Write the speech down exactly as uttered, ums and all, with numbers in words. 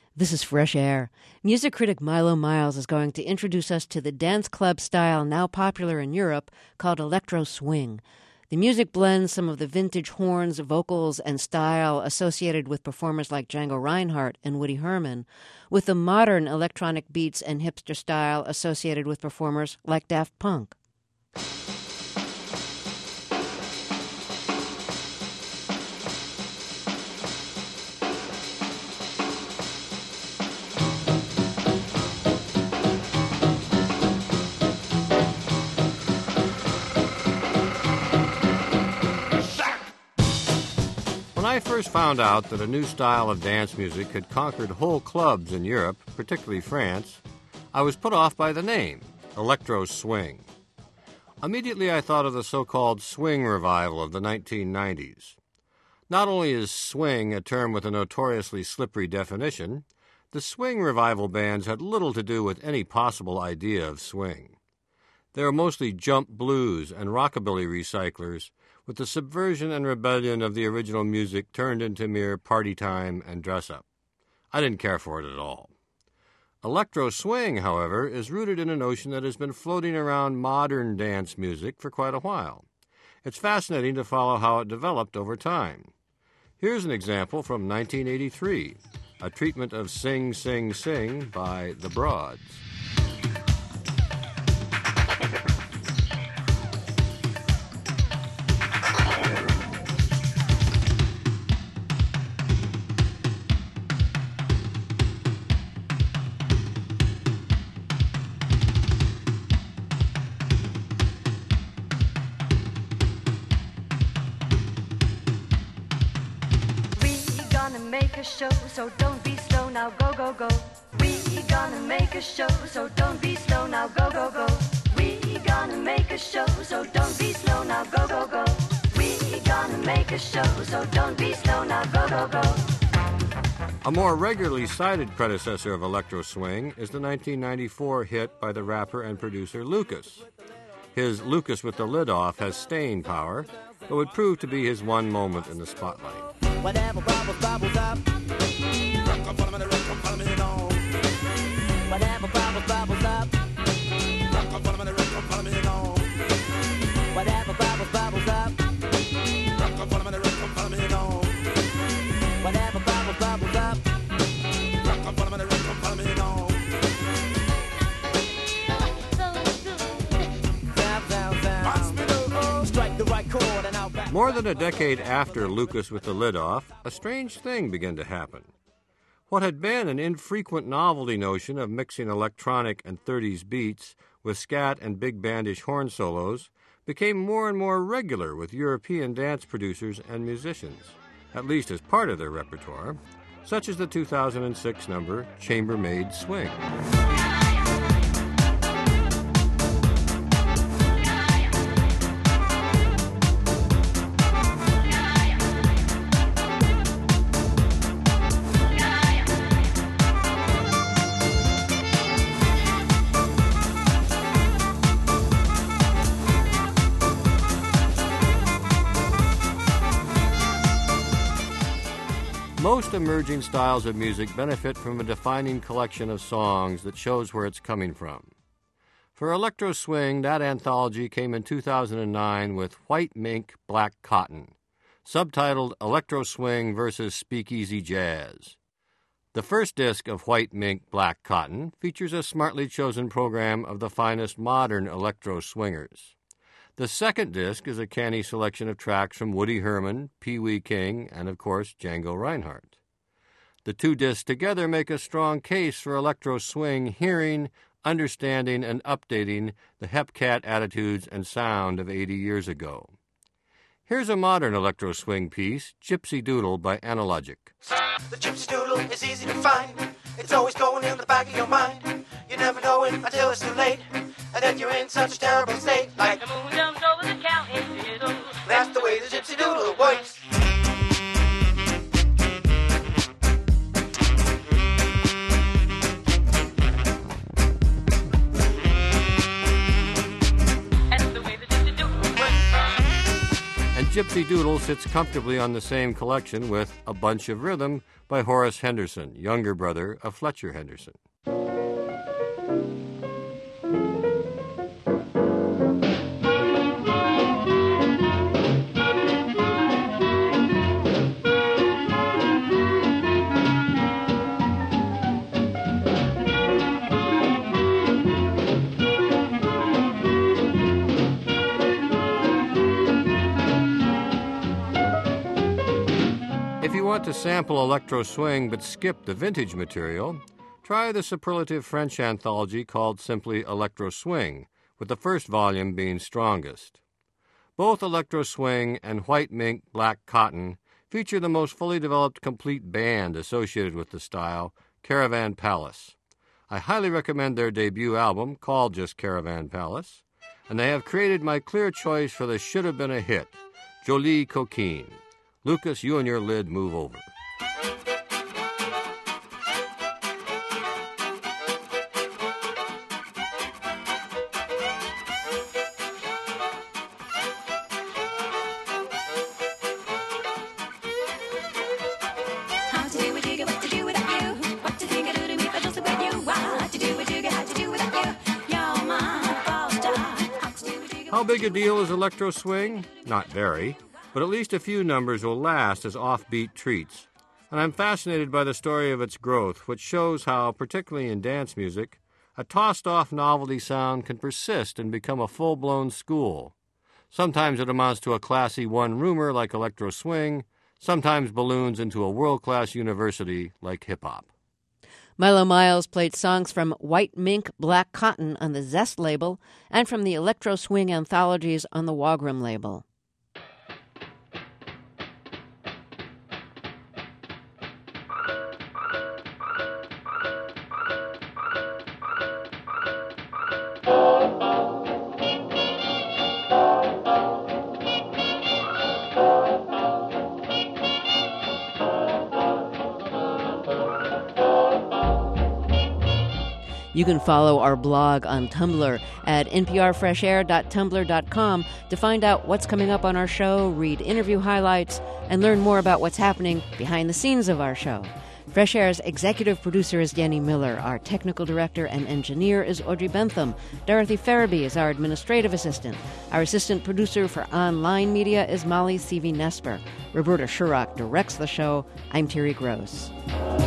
This is Fresh Air. Music critic Milo Miles is going to introduce us to the dance club style now popular in Europe called electro swing. The music blends some of the vintage horns, vocals, and style associated with performers like Django Reinhardt and Woody Herman, with the modern electronic beats and hipster style associated with performers like Daft Punk. When I first found out that a new style of dance music had conquered whole clubs in Europe, particularly France, I was put off by the name, electro swing. Immediately I thought of the so-called swing revival of the nineteen nineties. Not only is swing a term with a notoriously slippery definition, the swing revival bands had little to do with any possible idea of swing. They were mostly jump blues and rockabilly recyclers, with the subversion and rebellion of the original music turned into mere party time and dress-up. I didn't care for it at all. Electro swing, however, is rooted in a notion that has been floating around modern dance music for quite a while. It's fascinating to follow how it developed over time. Here's an example from nineteen eighty-three, a treatment of Sing, Sing, Sing by The Broads. Make a show, so don't be slow now, go, go, go. We gonna make a show, so don't be slow now, go, go, go. We gonna make a show, so don't be slow now, go, go, go. We gonna make a show, so don't be slow now, go, go, go. A more regularly cited predecessor of electro swing is the nineteen ninety-four hit by the rapper and producer Lucas. His Lucas with the Lid Off has staying power, but would prove to be his one moment in the spotlight. Whatever bubbles, bubbles up. Come follow me, come follow me on. Whatever bubbles, bubbles up. Come follow me, come follow me on. Whatever bubbles, bubbles up. Come follow me, come follow me on. Whatever bubbles, bubbles up. Come follow me, come follow me on. Sound, sound, sound. Strike the right chord and I'll back. More than a decade after Lucas with the Lid Off, a strange thing began to happen. What had been an infrequent novelty notion of mixing electronic and thirties beats with scat and big bandish horn solos became more and more regular with European dance producers and musicians, at least as part of their repertoire, such as the two thousand six number Chambermaid Swing. Most emerging styles of music benefit from a defining collection of songs that shows where it's coming from. For electro swing, that anthology came in two thousand nine with White Mink, Black Cotton, subtitled Electro Swing versus Speakeasy Jazz. The first disc of White Mink, Black Cotton features a smartly chosen program of the finest modern electro swingers. The second disc is a canny selection of tracks from Woody Herman, Pee Wee King, and, of course, Django Reinhardt. The two discs together make a strong case for electro swing hearing, understanding, and updating the hepcat attitudes and sound of eighty years ago. Here's a modern electro swing piece, Gypsy Doodle by Analogic. The gypsy doodle is easy to find. It's always going in the back of your mind. You never know it until it's too late. And then you're in such a terrible state. Like the moon jumps over the county fiddle. That's the way the gypsy doodle works. Gypsy Doodle sits comfortably on the same collection with A Bunch of Rhythm by Horace Henderson, younger brother of Fletcher Henderson. If you want to sample electro swing but skip the vintage material, try the superlative French anthology called simply Electro Swing, with the first volume being strongest. Both Electro Swing and White Mink Black Cotton feature the most fully developed complete band associated with the style, Caravan Palace. I highly recommend their debut album, called just Caravan Palace, and they have created my clear choice for the should-have-been-a hit, Jolie Coquine. Lucas, you and your lid move over. How big a deal is electro swing? Not very. But at least a few numbers will last as offbeat treats. And I'm fascinated by the story of its growth, which shows how, particularly in dance music, a tossed-off novelty sound can persist and become a full-blown school. Sometimes it amounts to a classy one-roomer like electro swing, sometimes balloons into a world-class university like hip-hop. Milo Miles played songs from White Mink Black Cotton on the Zest label and from the Electro Swing anthologies on the Wagram label. You can follow our blog on Tumblr at n p r fresh air dot tumblr dot com to find out what's coming up on our show, read interview highlights, and learn more about what's happening behind the scenes of our show. Fresh Air's executive producer is Danny Miller. Our technical director and engineer is Audrey Bentham. Dorothy Farabee is our administrative assistant. Our assistant producer for online media is Molly Seavey-Nesper. Roberta Shurrock directs the show. I'm Terry Gross.